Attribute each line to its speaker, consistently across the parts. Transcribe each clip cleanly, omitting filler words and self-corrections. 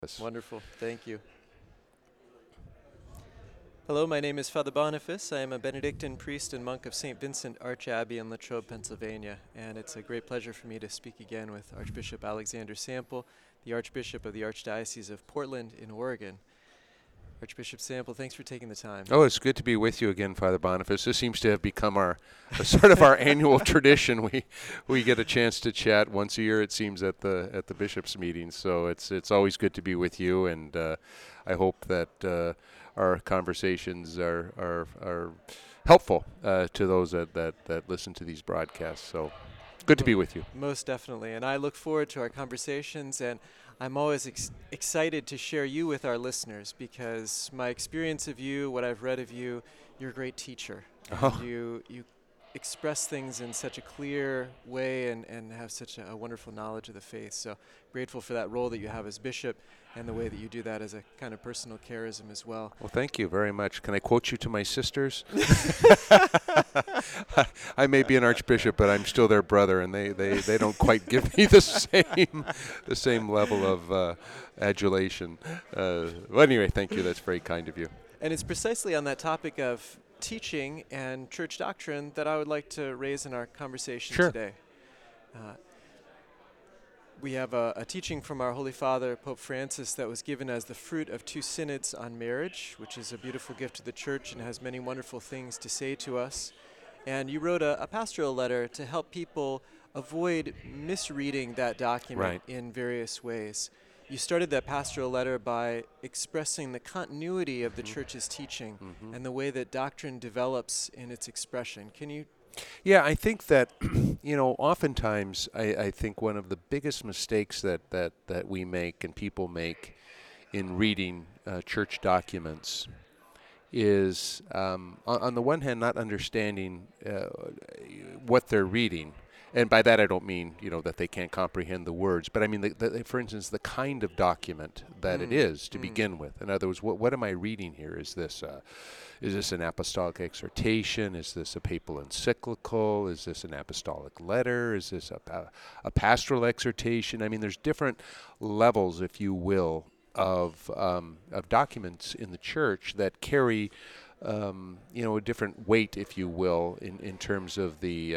Speaker 1: Yes.
Speaker 2: Wonderful. Thank you. Hello, my name is Father Boniface. I am a Benedictine priest and monk of St. Vincent Arch Abbey in Latrobe, Pennsylvania, and it's a great pleasure for me to speak again with Archbishop Alexander Sample, the Archbishop of the Archdiocese of Portland in Oregon. Archbishop Sample, thanks for taking the time.
Speaker 1: Oh, it's good to be with you again, Father Boniface. This seems to have become our sort of our annual tradition. We get a chance to chat once a year, it seems, at the bishops' meetings. So it's always good to be with you, and I hope that our conversations are helpful to those that listen to these broadcasts. So good to be with you.
Speaker 2: Most definitely. And I look forward to our conversations, and I'm always excited to share you with our listeners because my experience of you, what I've read of you, you're a great teacher. And
Speaker 1: Oh.
Speaker 2: you express things in such a clear way and have such a wonderful knowledge of the faith. So grateful for that role that you have as bishop and the way that you do that as a kind of personal charism as well.
Speaker 1: Well, thank you very much. Can I quote you to my sisters? I may be an archbishop, but I'm still their brother, and they don't quite give me the same level of adulation. Well, anyway, thank you. That's very kind of you.
Speaker 2: And it's precisely on that topic of teaching and church doctrine that I would like to raise in our conversation
Speaker 1: Sure.
Speaker 2: today. Uh, we have a teaching from our Holy Father, Pope Francis, that was given as the fruit of two synods on marriage, which is a beautiful gift to the church and has many wonderful things to say to us. And you wrote a pastoral letter to help people avoid misreading that document
Speaker 1: Right.
Speaker 2: in various ways. You started that pastoral letter by expressing the continuity of the church's teaching and the way that doctrine develops in its expression. Can you?
Speaker 1: Yeah, I think that, oftentimes I think one of the biggest mistakes that we make and people make in reading church documents is, on the one hand, not understanding what they're reading. And by that I don't mean, that they can't comprehend the words, but I mean, for instance, the kind of document that it is to begin with. In other words, what am I reading here? Is this an apostolic exhortation? Is this a papal encyclical? Is this an apostolic letter? Is this a pastoral exhortation? I mean, there's different levels, if you will, of documents in the church that carry, a different weight, if you will, in terms of the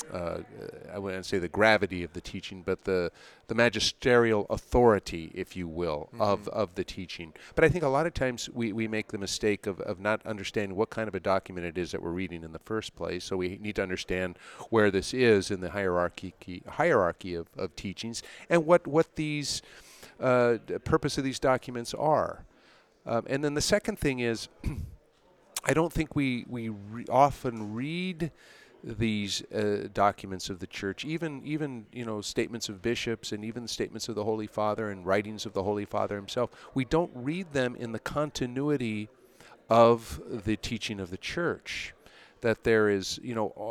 Speaker 1: I wouldn't say the gravity of the teaching, but the magisterial authority, if you will, of the teaching. But I think a lot of times we make the mistake of not understanding what kind of a document it is that we're reading in the first place. So we need to understand where this is in the hierarchy of teachings and what these purpose of these documents are. And then the second thing is, I don't think we often read these documents of the church, even statements of bishops and even statements of the Holy Father and writings of the Holy Father himself. We don't read them in the continuity of the teaching of the church. That there is,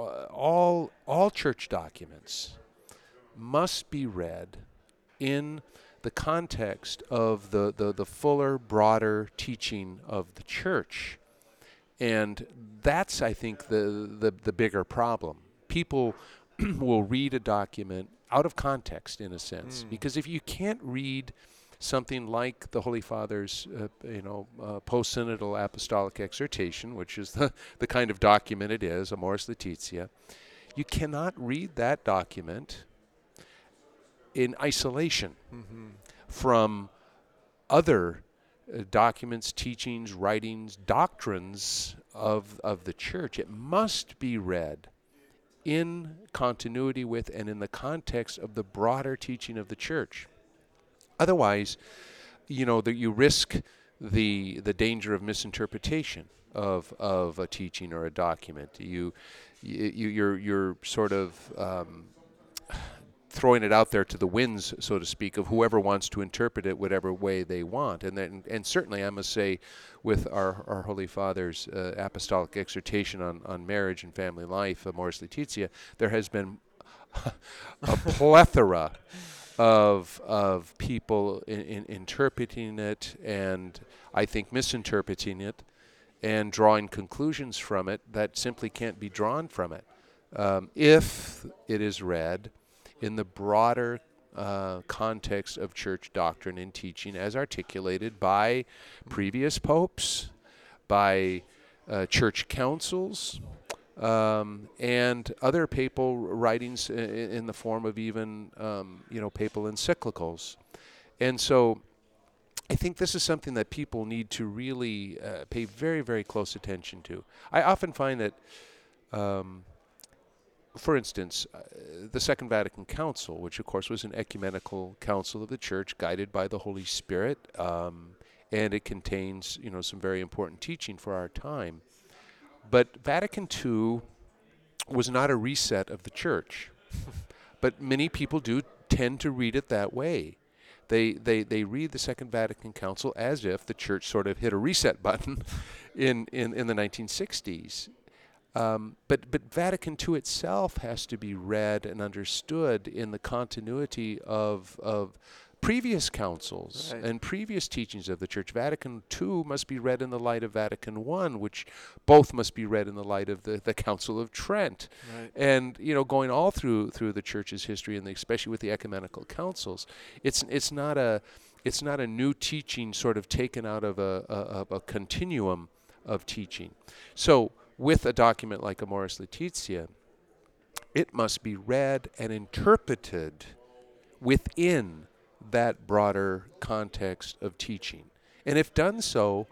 Speaker 1: all church documents must be read in the context of the fuller, broader teaching of the church. And that's, I think, the bigger problem. People will read a document out of context, in a sense, because if you can't read something like the Holy Father's, post-synodal apostolic exhortation, which is the kind of document it is, Amoris Laetitia, you cannot read that document in isolation from other documents, teachings, writings, doctrines of the church. It must be read in continuity with and in the context of the broader teaching of the church. Otherwise, that you risk the danger of misinterpretation of a teaching or a document. You're sort of throwing it out there to the winds, so to speak, of whoever wants to interpret it whatever way they want. And certainly, I must say, with our Holy Father's apostolic exhortation on marriage and family life, Amoris Laetitia, there has been a plethora of people in interpreting it, and I think misinterpreting it, and drawing conclusions from it that simply can't be drawn from it if it is read in the broader context of church doctrine and teaching as articulated by previous popes, by church councils, and other papal writings in the form of even papal encyclicals. And so I think this is something that people need to really pay very, very close attention to. I often find that, for instance, the Second Vatican Council, which of course was an ecumenical council of the Church guided by the Holy Spirit, and it contains, some very important teaching for our time. But Vatican II was not a reset of the Church. But many people do tend to read it that way. They read the Second Vatican Council as if the Church sort of hit a reset button in the 1960s. But Vatican II itself has to be read and understood in the continuity of previous councils and previous teachings of the Church. Vatican II must be read in the light of Vatican I, which both must be read in the light of the Council of Trent.
Speaker 2: Right.
Speaker 1: And going all through the Church's history, and especially with the ecumenical councils, it's not a new teaching sort of taken out of a continuum of teaching. So with a document like Amoris Laetitia, it must be read and interpreted within that broader context of teaching. And if done so,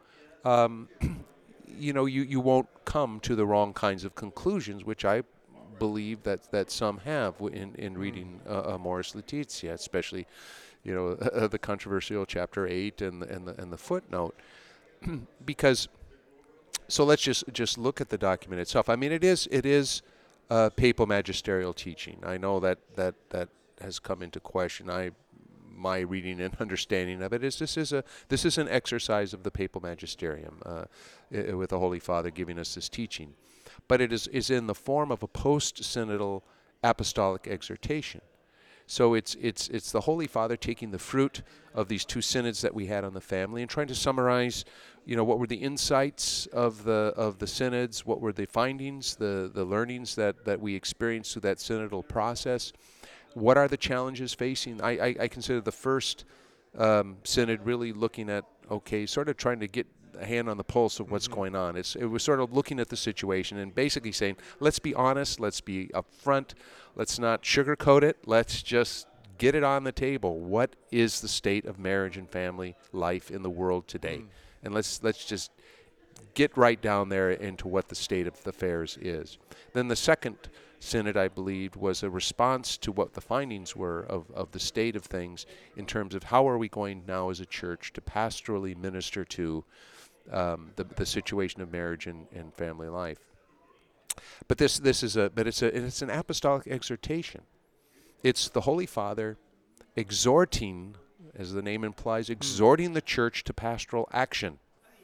Speaker 1: you won't come to the wrong kinds of conclusions, which I believe that some have in reading Amoris Laetitia, especially, the controversial chapter 8 and the footnote. Because, so let's just look at the document itself. I mean, it is papal magisterial teaching. I know that has come into question. My reading and understanding of it is this is an exercise of the papal magisterium, with the Holy Father giving us this teaching, but it is in the form of a post-synodal apostolic exhortation. So it's the Holy Father taking the fruit of these two synods that we had on the family and trying to summarize, what were the insights of the synods, what were the findings, the learnings that we experienced through that synodal process. What are the challenges facing? I consider the first synod really looking at, sort of trying to get a hand on the pulse of what's going on. It was sort of looking at the situation and basically saying, let's be honest, let's be upfront, let's not sugarcoat it, let's just get it on the table. What is the state of marriage and family life in the world today? And let's just get right down there into what the state of the affairs is. Then the second synod, I believed, was a response to what the findings were of the state of things in terms of how are we going now as a church to pastorally minister to the situation of marriage and family life. But it's an apostolic exhortation. It's the Holy Father exhorting, as the name implies, exhorting the church to pastoral action.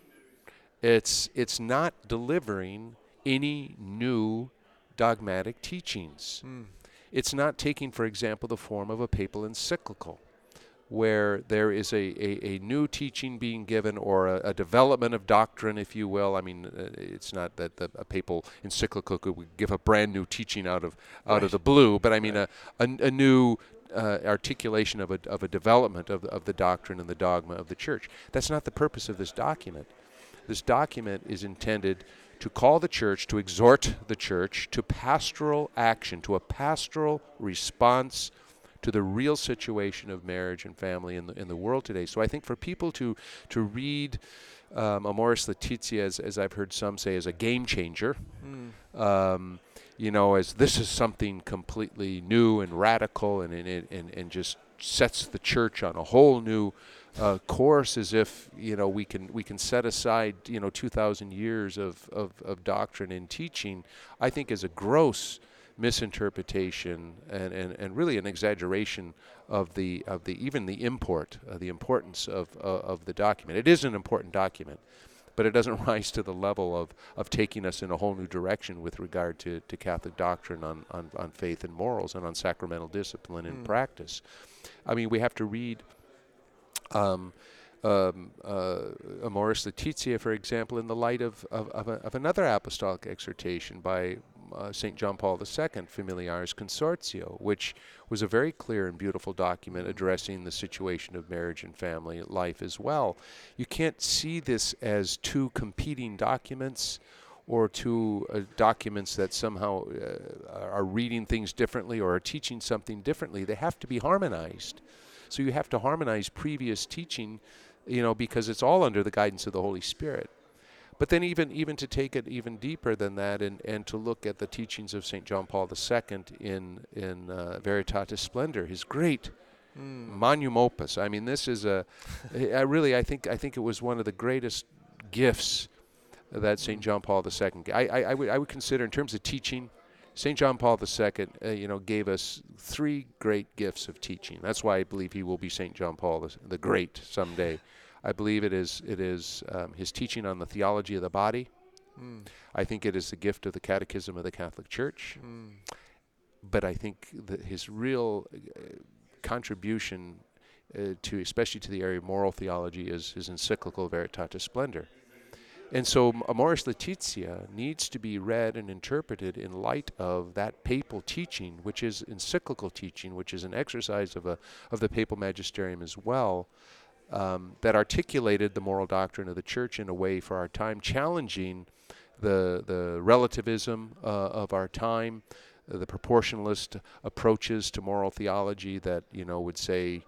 Speaker 1: It's not delivering any new dogmatic teachings. It's not taking, for example, the form of a papal encyclical, where there is a new teaching being given or a development of doctrine, if you will. I mean, it's not that a papal encyclical could give a brand new teaching out of the blue, but I mean a new articulation of a development of the doctrine and the dogma of the Church. That's not the purpose of this document. This document is intended to call the Church, to exhort the Church to pastoral action, to a pastoral response to the real situation of marriage and family in the world today. So I think for people to read Amoris Laetitia, as I've heard some say, as a game changer, as this is something completely new and radical and just sets the Church on a whole new course, as if we can set aside 2,000 years of doctrine and teaching, I think is a gross misinterpretation and really an exaggeration of the importance of the document. It is an important document, but it doesn't rise to the level of taking us in a whole new direction with regard to Catholic doctrine on faith and morals and on sacramental discipline and practice. I mean, we have to read Amoris Laetitia, for example, in the light of another apostolic exhortation by St. John Paul II, Familiaris Consortio, which was a very clear and beautiful document addressing the situation of marriage and family life as well. You can't see this as two competing documents or two documents that somehow are reading things differently or are teaching something differently. They have to be harmonized. So you have to harmonize previous teaching, because it's all under the guidance of the Holy Spirit. But then even to take it even deeper than that and to look at the teachings of St. John Paul II in Veritatis Splendor, his great magnum opus. I mean, this is I think it was one of the greatest gifts that St. John Paul II. I would consider, in terms of teaching, St. John Paul II, gave us three great gifts of teaching. That's why I believe he will be St. John Paul the Great someday. I believe it is his teaching on the theology of the body. I think it is the gift of the Catechism of the Catholic Church. But I think that his real contribution especially to the area of moral theology, is his encyclical Veritatis Splendor. And so Amoris Laetitia needs to be read and interpreted in light of that papal teaching, which is encyclical teaching, which is an exercise of the papal magisterium as well, that articulated the moral doctrine of the Church in a way for our time, challenging the relativism of our time, the proportionalist approaches to moral theology that would say,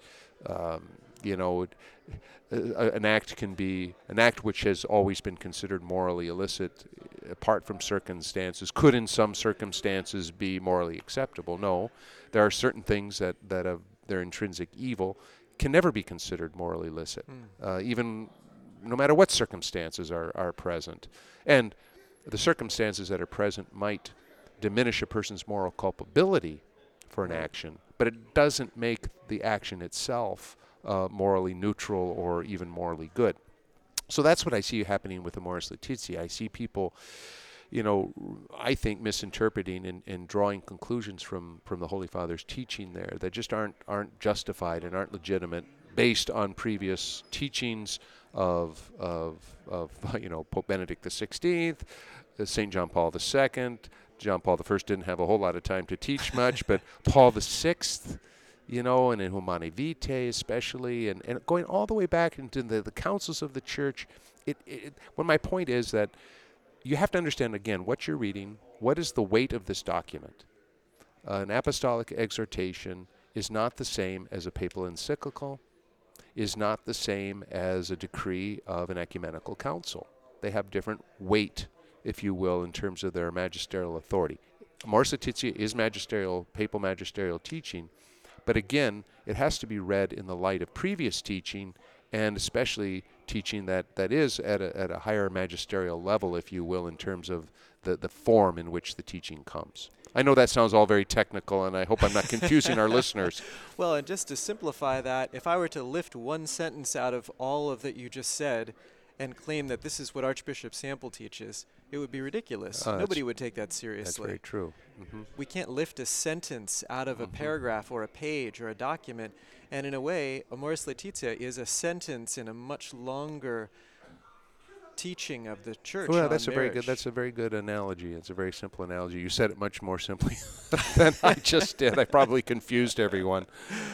Speaker 1: an act which has always been considered morally illicit, apart from circumstances, could in some circumstances be morally acceptable. No, there are certain things that have their intrinsic evil can never be considered morally illicit, even no matter what circumstances are present. And the circumstances that are present might diminish a person's moral culpability for an action, but it doesn't make the action itself morally neutral or even morally good. So that's what I see happening with Amoris Laetitia. I see people, I think misinterpreting and drawing conclusions from the Holy Father's teaching there that just aren't justified and aren't legitimate based on previous teachings of Pope Benedict XVI, St. John Paul II. John Paul I didn't have a whole lot of time to teach much, but Paul VI, and in Humanae Vitae especially, and going all the way back into the councils of the Church. Well, my point is that you have to understand, again, what you're reading, what is the weight of this document. An apostolic exhortation is not the same as a papal encyclical, is not the same as a decree of an ecumenical council. They have different weight, if you will, in terms of their magisterial authority. Amoris Laetitia is papal magisterial teaching, but again, it has to be read in the light of previous teaching, and especially teaching that is at a higher magisterial level, if you will, in terms of the form in which the teaching comes. I know that sounds all very technical, and I hope I'm not confusing our listeners.
Speaker 2: Well, and just to simplify that, if I were to lift one sentence out of all of that you just said and claim that this is what Archbishop Sample teaches, it would be ridiculous. Nobody would take that seriously.
Speaker 1: That's very true. Mm-hmm.
Speaker 2: We can't lift a sentence out of a paragraph or a page or a document. And in a way, Amoris Laetitia is a sentence in a much longer teaching of the Church.
Speaker 1: Well,
Speaker 2: on
Speaker 1: that's
Speaker 2: marriage.
Speaker 1: That's a very good analogy. It's a very simple analogy. You said it much more simply than I just did. I probably confused everyone.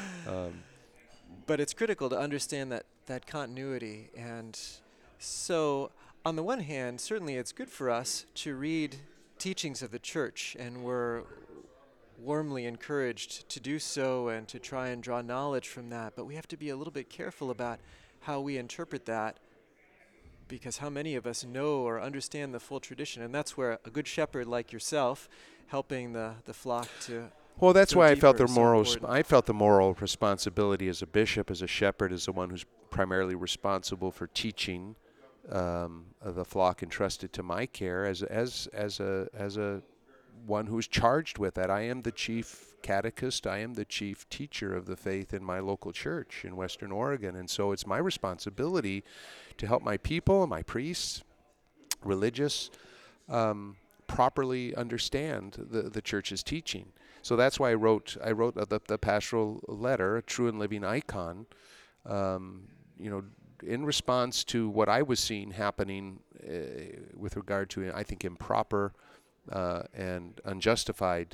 Speaker 2: But it's critical to understand that continuity. And so, on the one hand, certainly it's good for us to read teachings of the Church, and we're warmly encouraged to do so and to try and draw knowledge from that. But we have to be a little bit careful about how we interpret that, because how many of us know or understand the full tradition? And that's where a good shepherd like yourself, helping the flock to...
Speaker 1: Well, that's why I felt
Speaker 2: I
Speaker 1: felt the moral responsibility as a bishop, as a shepherd, as the one who's primarily responsible for teaching the flock entrusted to my care, as a one who's charged with that. I am the chief catechist. I am the chief teacher of the faith in my local church in Western Oregon, and so it's my responsibility to help my people, my priests, religious, properly understand the church's teaching. So that's why I wrote the pastoral letter, A True and Living Icon, in response to what I was seeing happening with regard to, I think, improper and unjustified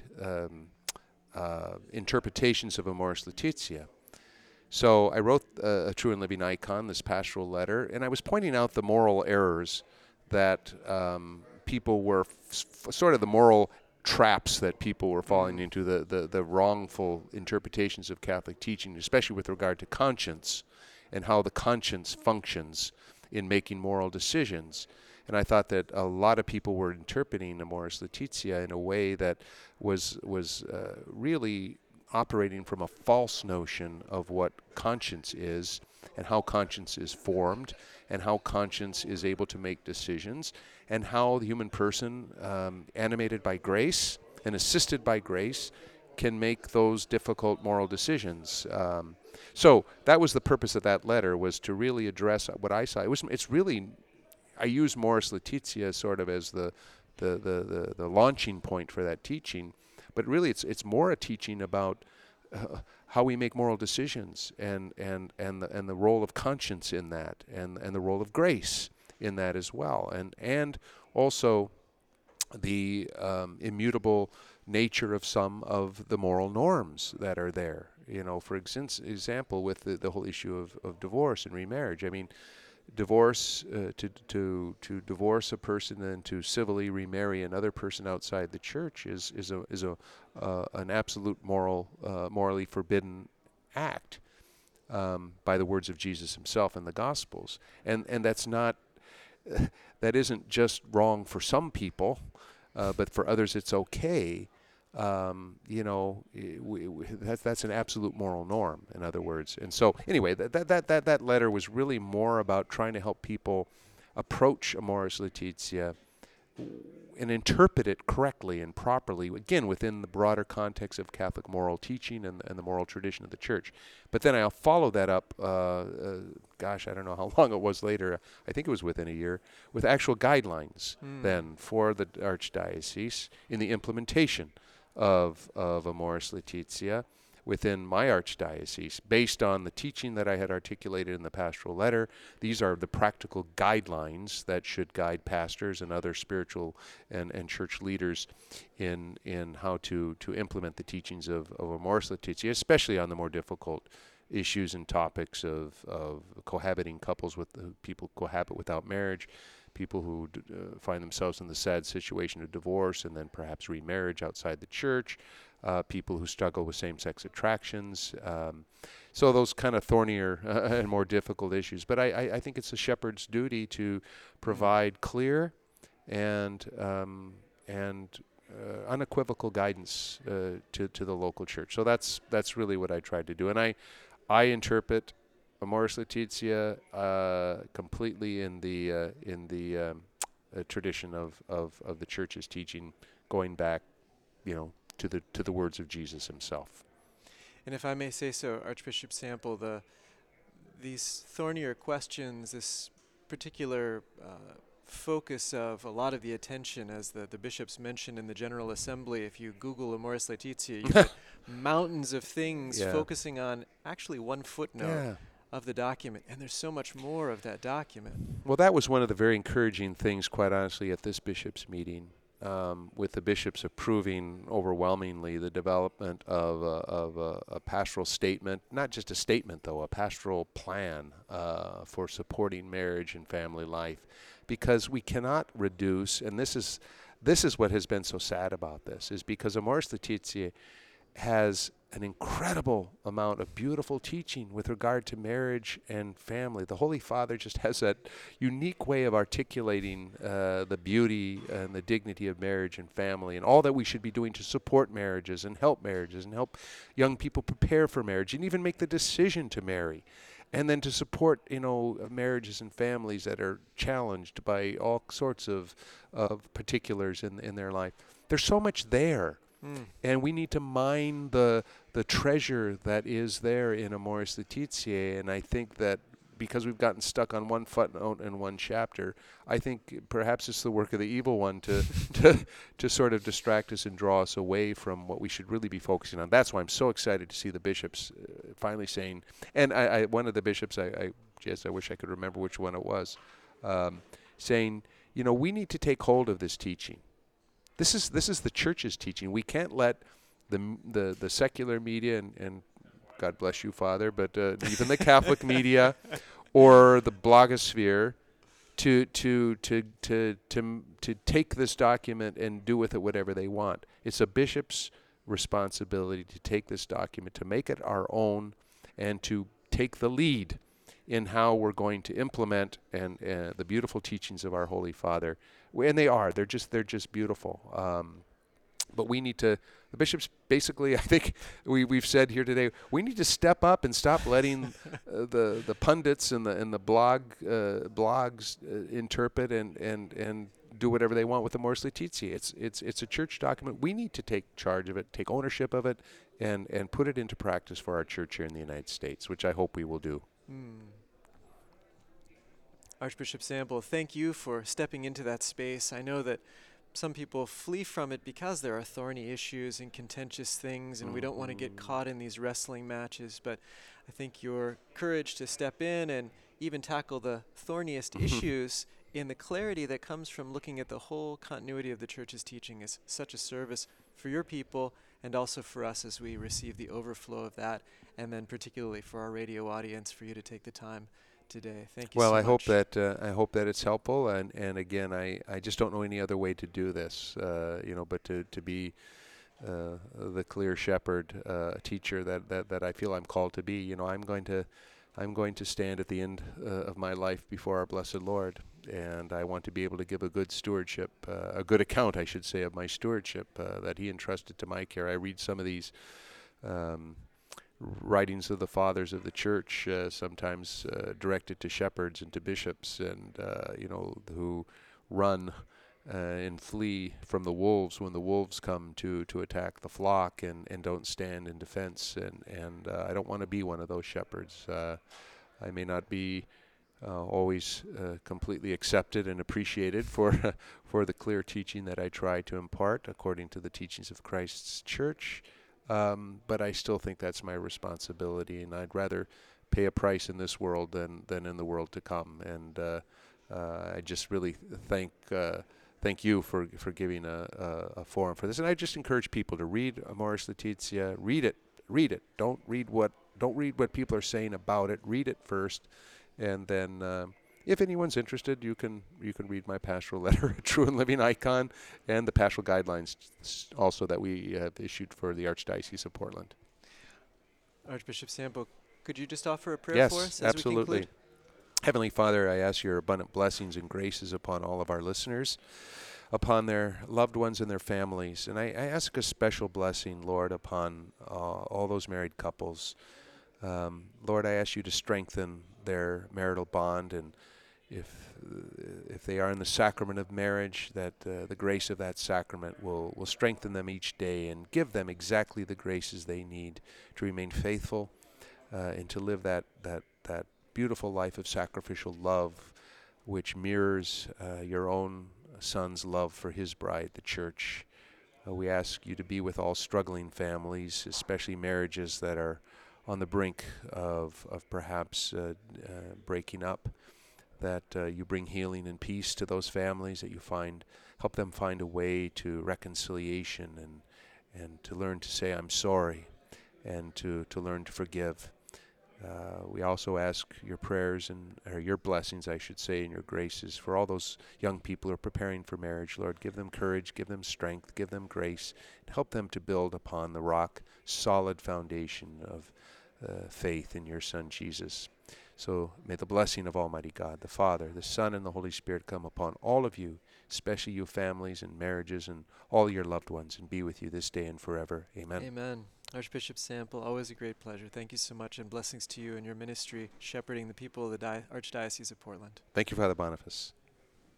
Speaker 1: interpretations of Amoris Laetitia. So I wrote a True and Living Icon, this pastoral letter, and I was pointing out the moral errors that people were, sort of the moral traps that people were falling into, the wrongful interpretations of Catholic teaching, especially with regard to conscience and how the conscience functions in making moral decisions. And I thought that a lot of people were interpreting Amoris Laetitia in a way that was really operating from a false notion of what conscience is and how conscience is formed and how conscience is able to make decisions and how the human person, animated by grace and assisted by grace, can make those difficult moral decisions. So that was the purpose of that letter, was to really address what I saw. It's really, I use Amoris Laetitia sort of as the launching point for that teaching, but really it's more a teaching about how we make moral decisions and the role of conscience in that, and the role of grace in that as well, and also the immutable nature of some of the moral norms that are there. You know, for example, with the whole issue of divorce and remarriage. I mean, divorce to divorce a person and to civilly remarry another person outside the church is an absolute morally forbidden act by the words of Jesus himself in the Gospels, and that's not that isn't just wrong for some people, but for others it's okay. You know, that's an absolute moral norm, in other words. And so, anyway, that letter was really more about trying to help people approach Amoris Laetitia and interpret it correctly and properly, again, within the broader context of Catholic moral teaching and the moral tradition of the Church. But then I'll follow that up, I don't know how long it was later, I think it was within a year, with actual guidelines then for the Archdiocese in the implementation of Amoris Laetitia within my archdiocese, based on the teaching that I had articulated in the pastoral letter. These are the practical guidelines that should guide pastors and other spiritual and church leaders in how to implement the teachings of Amoris Laetitia, especially on the more difficult issues and topics of cohabiting couples with people cohabit without marriage, people who find themselves in the sad situation of divorce and then perhaps remarriage outside the church, people who struggle with same-sex attractions. So those kind of thornier and more difficult issues. But I think it's a shepherd's duty to provide clear and unequivocal guidance to the local church. So that's really what I tried to do. And I interpret Amoris Laetitia completely in the tradition of the Church's teaching, going back, to the words of Jesus himself.
Speaker 2: And if I may say so, Archbishop Sample, these thornier questions, this particular focus of a lot of the attention, as the bishops mentioned in the General Assembly, if you Google Amoris Laetitia, you get mountains of things focusing on actually one footnote of the document, and there's so much more of that document.
Speaker 1: Well, that was one of the very encouraging things, quite honestly, at this bishops' meeting, with the bishops approving overwhelmingly the development of a pastoral statement, not just a statement though, a pastoral plan for supporting marriage and family life, because we cannot reduce, and this is what has been so sad about this, is because Amoris Laetitia has an incredible amount of beautiful teaching with regard to marriage and family. The Holy Father just has that unique way of articulating the beauty and the dignity of marriage and family, and all that we should be doing to support marriages and help young people prepare for marriage and even make the decision to marry, and then to support marriages and families that are challenged by all sorts of particulars in their life. There's so much there. And we need to mine the treasure that is there in Amoris Laetitia. And I think that because we've gotten stuck on one footnote and one chapter, I think perhaps it's the work of the evil one to sort of distract us and draw us away from what we should really be focusing on. That's why I'm so excited to see the bishops finally saying, and one of the bishops, I wish I could remember which one it was, saying, we need to take hold of this teaching. this is the church's teaching. We can't let the secular media and God bless you, Father, but even the Catholic media or the blogosphere to take this document and do with it whatever they want. It's a bishop's responsibility to take this document, to make it our own, and to take the lead in how we're going to implement and the beautiful teachings of our Holy Father. And they're just beautiful. But we need to, the bishops basically, I think we've said here today, we need to step up and stop letting the pundits and the blogs interpret and do whatever they want with the Amoris Laetitia. It's a church document. We need to take charge of it, take ownership of it, and put it into practice for our church here in the United States, which I hope we will do.
Speaker 2: Archbishop Sample, thank you for stepping into that space. I know that some people flee from it because there are thorny issues and contentious things, and we don't want to get caught in these wrestling matches. But I think your courage to step in and even tackle the thorniest issues in the clarity that comes from looking at the whole continuity of the Church's teaching is such a service for your people and also for us as we receive the overflow of that, and then particularly for our radio audience, for you to take the time today. Thank you so much.
Speaker 1: Well, I hope that it's helpful, and again, I just don't know any other way to do this, but to be the clear shepherd, teacher that I feel I'm called to be. I'm going to stand at the end of my life before our blessed Lord, and I want to be able to give a good stewardship, a good account, I should say, of my stewardship that He entrusted to my care. I read some of these writings of the fathers of the church, sometimes directed to shepherds and to bishops, and who run and flee from the wolves when the wolves come to attack the flock, and don't stand in defense. And I don't want to be one of those shepherds. I may not be always completely accepted and appreciated for for the clear teaching that I try to impart according to the teachings of Christ's church. But I still think that's my responsibility, and I'd rather pay a price in this world than in the world to come. And I just really thank you for giving a forum for this. And I just encourage people to read Amoris Laetitia. Read it. Don't read what people are saying about it. Read it first, and then if anyone's interested, you can read my pastoral letter, A True and Living Icon, and the pastoral guidelines also that we have issued for the Archdiocese of Portland.
Speaker 2: Archbishop Sampo, could you just offer a prayer
Speaker 1: yes,
Speaker 2: for us as
Speaker 1: absolutely.
Speaker 2: we conclude?
Speaker 1: Heavenly Father, I ask your abundant blessings and graces upon all of our listeners, upon their loved ones and their families. And I ask a special blessing, Lord, upon all those married couples. Lord, I ask you to strengthen their marital bond, and if they are in the sacrament of marriage, that the grace of that sacrament will strengthen them each day and give them exactly the graces they need to remain faithful and to live that beautiful life of sacrificial love, which mirrors your own Son's love for his bride, the Church. We ask you to be with all struggling families, especially marriages that are on the brink of perhaps breaking up, that you bring healing and peace to those families, that you help them find a way to reconciliation and to learn to say, I'm sorry, and to learn to forgive. We also ask your prayers or your blessings, I should say, and your graces for all those young people who are preparing for marriage. Lord, give them courage, give them strength, give them grace, and help them to build upon the rock-solid foundation of faith in your Son, Jesus. So may the blessing of Almighty God, the Father, the Son, and the Holy Spirit come upon all of you, especially you families and marriages and all your loved ones, and be with you this day and forever. Amen.
Speaker 2: Amen. Archbishop Sample, always a great pleasure. Thank you so much, and blessings to you and your ministry, shepherding the people of the Archdiocese of Portland.
Speaker 1: Thank you, Father Boniface.